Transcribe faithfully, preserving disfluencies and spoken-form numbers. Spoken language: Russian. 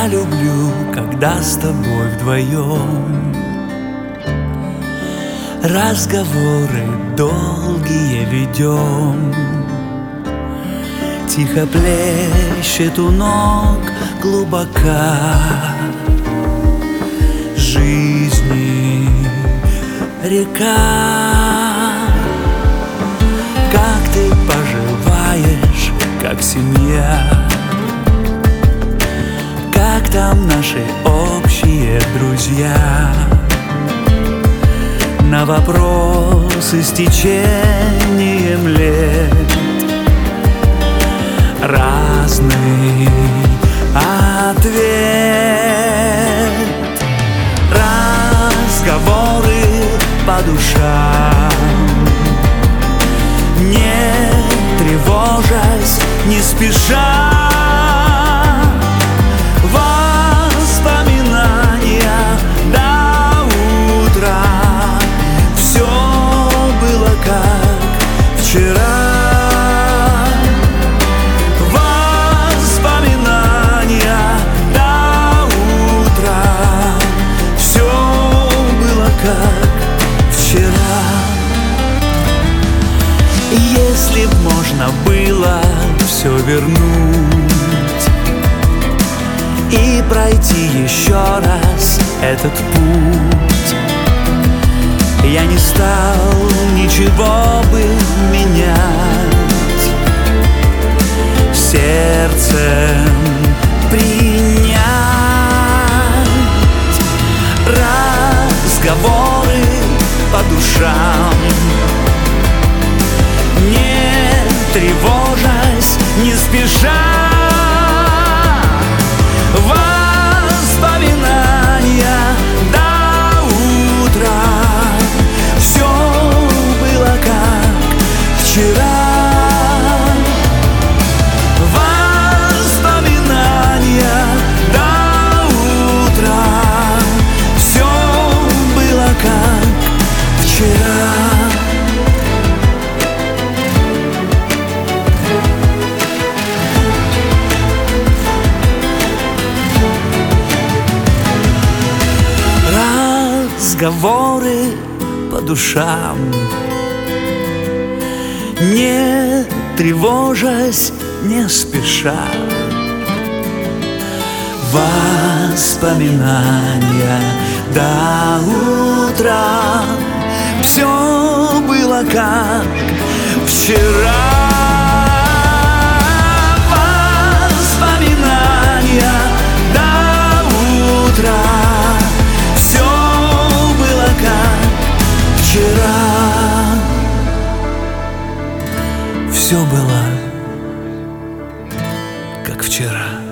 люблю, когда с тобой вдвоем разговоры долгие ведем. Тихо плещет у ног глубока жизни река. Как ты поживаешь, как семья? Как там наши общие друзья? На вопрос с течением лет разный ответ. Разговоры по душам, не тревожась, не спеша. Воспоминания до утра. Все было как вчера. Воспоминания до утра. Все было как вчера. Если б можно было все вернуть и пройти еще раз этот путь, я не стал ничего бы менять, сердцем принять. Разговоры по душам, не тревожась, не спеша. Воспоминания до утра. Все было как вчера. Воспоминания до утра. Все было как вчера. Разговоры по душам, не тревожась, не спеша. Воспоминания до утра. Все было как вчера. Воспоминания до утра. Вчера все было как вчера.